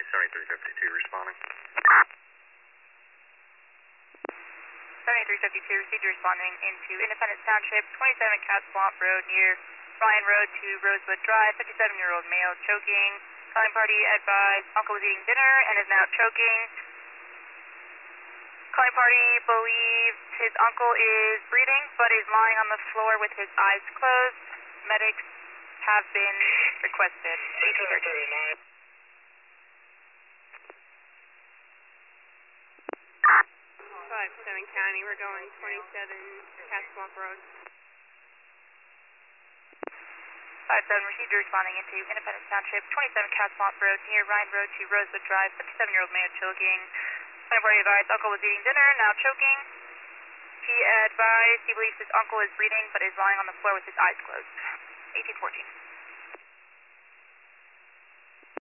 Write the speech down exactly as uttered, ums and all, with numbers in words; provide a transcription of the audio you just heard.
seventy-three fifty-two responding. seventy-three fifty-two, received responding into Independence Township, twenty-seven Cat Swamp Road near Ryan Road to Rosewood Drive, fifty-seven-year-old male choking. Calling party advised uncle was eating dinner and is now choking. Calling party believes his uncle is breathing but is lying on the floor with his eyes closed. Medics have been requested. eighteen thirty. five seven County, we're going twenty-seven Cat Swamp Road. five seven, received responding into Independence Township, twenty-seven Cat Swamp Road near Ryan Road to Rosewood Drive, fifty-seven-year-old man choking. Calling party advised uncle was eating dinner, now choking. He advised he believes his uncle is breathing but is lying on the floor with his eyes closed. eighteen fourteen.